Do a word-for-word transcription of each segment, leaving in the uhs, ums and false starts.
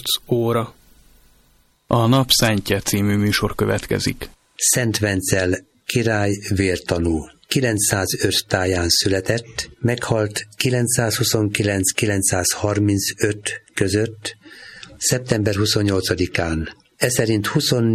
nyolc óra. A Nap Szentje című műsor következik. Szent Vencel király vértanú. kilencszázöt táján született, meghalt kilencszázhuszonkilenc-kilencszázharmincöt között, szeptember huszonnyolcadikán. Eszerint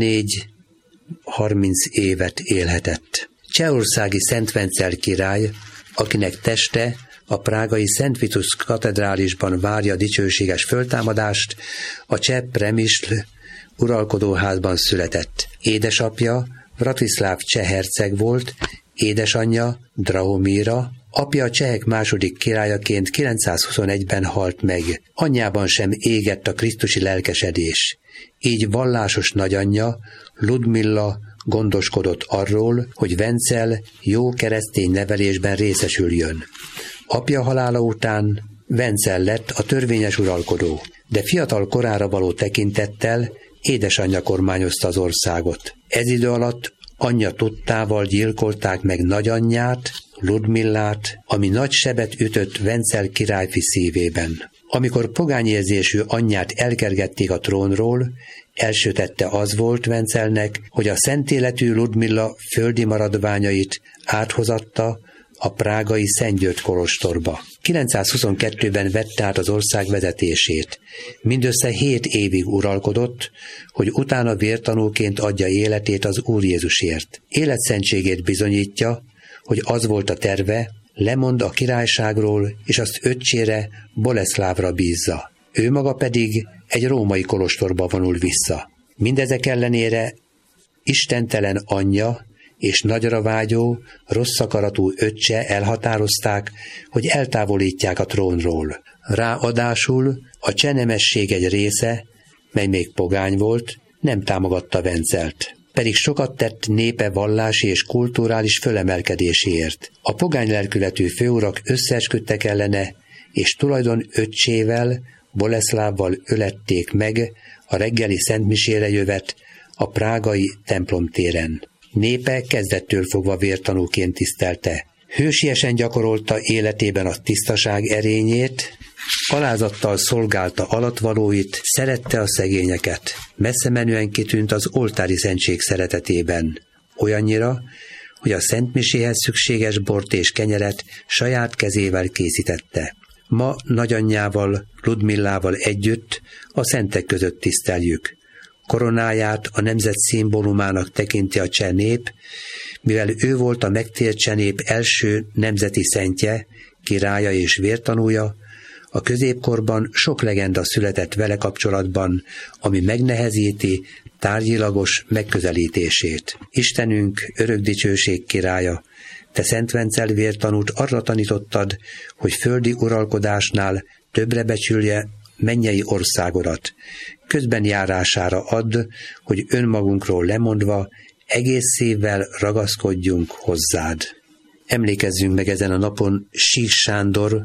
huszonnégy-harminc évet élhetett. Csehországi Szent Vencel király, akinek teste a prágai Szent Vitus katedrálisban várja dicsőséges föltámadást, a cseh Přemysl uralkodóházban született. Édesapja Vratislav cseh herceg volt, édesanyja Drahomira, apja a csehek második királyaként kilencszázhuszonegyben halt meg. Anyjában sem égett a krisztusi lelkesedés. Így vallásos nagyanyja, Ludmilla gondoskodott arról, hogy Vencel jó keresztény nevelésben részesüljön. Apja halála után Vencel lett a törvényes uralkodó, de fiatal korára való tekintettel édesanyja kormányozta az országot. Ez idő alatt anyja tudtával gyilkolták meg nagyanyját, Ludmillát, ami nagy sebet ütött Vencel királyfi szívében. Amikor pogányérzésű anyját elkergették a trónról, első tette az volt Vencelnek, hogy a szentéletű Ludmilla földi maradványait áthozatta a prágai Szent György kolostorba. kilencszázhuszonkettőben vette át az ország vezetését. Mindössze hét évig uralkodott, hogy utána vértanúként adja életét az Úr Jézusért. Életszentségét bizonyítja, hogy az volt a terve, lemond a királyságról, és azt öccsére, Boleszlávra bízza. Ő maga pedig egy római kolostorba vonul vissza. Mindezek ellenére istentelen anyja és nagyra vágyó, rossz akaratú öccse elhatározták, hogy eltávolítják a trónról. Ráadásul a csenemesség egy része, mely még pogány volt, nem támogatta Vencelt. Pedig sokat tett népe vallási és kulturális fölemelkedéséért. A pogány lelkületű főurak összeesküdtek ellene, és tulajdon öccsével, Boleszlávval ölették meg a reggeli szentmisére jövet a prágai templomtéren. Népe kezdettől fogva vértanúként tisztelte. Hősiesen gyakorolta életében a tisztaság erényét, alázattal szolgálta alattvalóit, szerette a szegényeket. Messze menően kitűnt az oltári szentség szeretetében. Olyannyira, hogy a szentmiséhez szükséges bort és kenyeret saját kezével készítette. Ma nagyanyjával, Ludmillával együtt a szentek között tiszteljük. Koronáját a nemzet szimbólumának tekinti a cseh nép, mivel ő volt a megtért cseh nép első nemzeti szentje, királya és vértanúja. A középkorban sok legenda született vele kapcsolatban, ami megnehezíti tárgyilagos megközelítését. Istenünk, örök dicsőség királya, te Szent Vencel vértanút arra tanítottad, hogy földi uralkodásnál többre becsülje mennyei országodat. Közben járására add, hogy önmagunkról lemondva egész szívvel ragaszkodjunk hozzád. Emlékezzünk meg ezen a napon Sík Sándor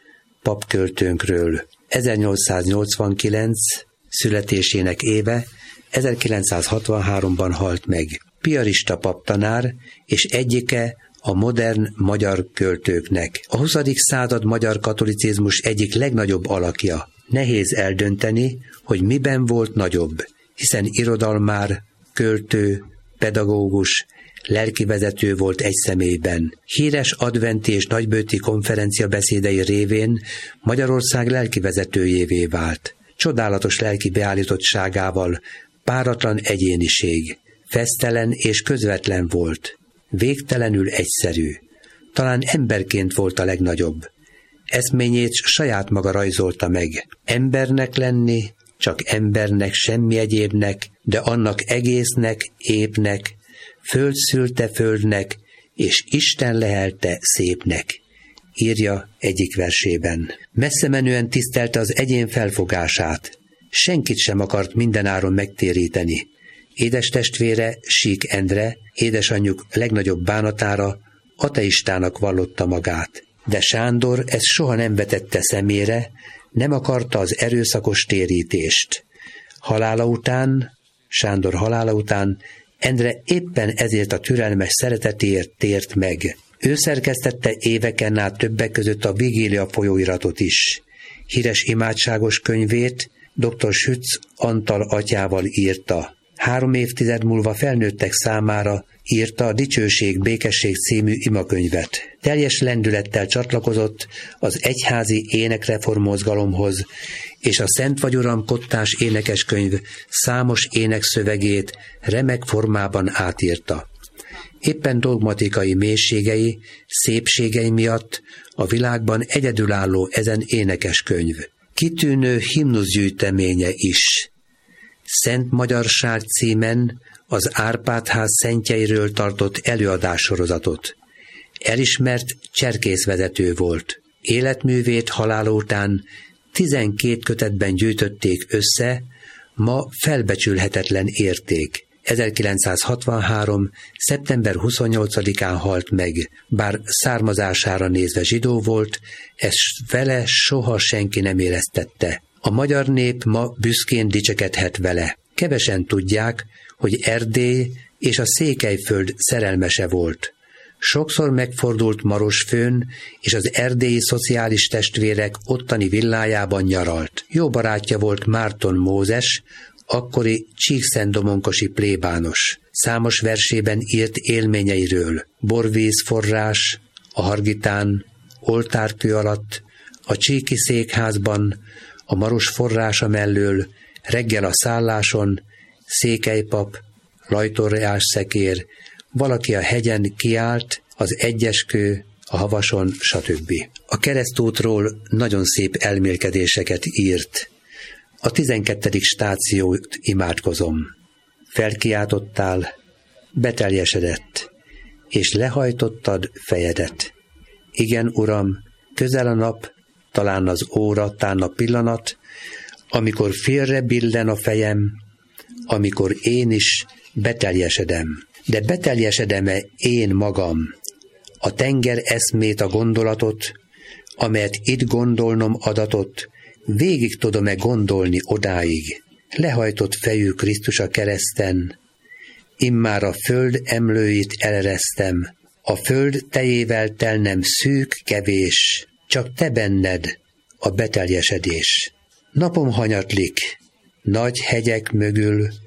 papköltőnkről. ezernyolcszáznyolcvankilenc születésének éve, ezerkilencszázhatvanháromban halt meg. Piarista paptanár és egyike a modern magyar költőknek. A huszadik század magyar katolicizmus egyik legnagyobb alakja. Nehéz eldönteni, hogy miben volt nagyobb, hiszen irodalmár, költő, pedagógus, lelkivezető volt egy személyben. Híres adventi és nagybőti konferencia beszédei révén Magyarország lelkivezetőjévé vált. Csodálatos lelki beállítottságával, páratlan egyéniség, fesztelen és közvetlen volt, végtelenül egyszerű. Talán emberként volt a legnagyobb. Eszményét saját maga rajzolta meg. Embernek lenni, csak embernek, semmi egyébnek, de annak egésznek, épnek, föld szülte földnek, és Isten lehelte szépnek, írja egyik versében. Messze menően tisztelte az egyén felfogását. Senkit sem akart mindenáron megtéríteni. Édes testvére, Sík Endre, édesanyjuk legnagyobb bánatára ateistának vallotta magát. De Sándor ezt soha nem vetette szemére, nem akarta az erőszakos térítést. Halála után, Sándor halála után Endre éppen ezért a türelmes szeretetéért tért meg. Ő szerkesztette éveken át többek között a Vigília folyóiratot is. Híres imádságos könyvét, doktor Schütz Antal atyával írta. Három évtized múlva felnőttek számára írta a Dicsőség, békesség című imakönyvet. Teljes lendülettel csatlakozott az egyházi énekreformmozgalomhoz, és a Szent vagy Uram kottás énekeskönyv számos énekszövegét remek formában átírta. Éppen dogmatikai mélységei, szépségei miatt a világban egyedülálló ezen énekeskönyv. Kitűnő himnuszgyűjteménye is. Szent Magyarság címen az Árpád-ház szentjeiről tartott előadássorozatot. Elismert cserkészvezető volt. Életművét halála után tizenkét kötetben gyűjtötték össze, ma felbecsülhetetlen érték. ezerkilencszázhatvanhárom. szeptember huszonnyolcadikán halt meg, bár származására nézve zsidó volt, ezt vele soha senki nem éreztette. A magyar nép ma büszkén dicsekedhet vele. Kevesen tudják, hogy Erdély és a Székelyföld szerelmese volt. Sokszor megfordult Marosfőn, és az erdélyi szociális testvérek ottani villájában nyaralt. Jó barátja volt Márton Mózes, akkori csíkszentdomonkosi plébános. Számos versében írt élményeiről. Borvíz forrás, a Hargitán, oltárkő alatt, a Csíki székházban, a Maros forrása mellől, reggel a szálláson, székelypap, lajtorjás szekér, valaki a hegyen kiállt, az egyeskő, a havason, stb. A keresztútról nagyon szép elmélkedéseket írt. A tizenkettedik stációt imádkozom. Felkiáltottál, beteljesedett, és lehajtottad fejedet. Igen, Uram, közel a nap, talán az óra, tán a pillanat, amikor félre billen a fejem, amikor én is beteljesedem. De beteljesedem-e én magam, a tenger eszmét, a gondolatot, amelyet itt gondolnom adatot, végig tudom-e gondolni odáig, lehajtott fejű Krisztus a kereszten, immár a föld emlőit eleresztem, a föld tejével telnem szűk, kevés, csak te benned a beteljesedés. Napom hanyatlik, nagy hegyek mögül,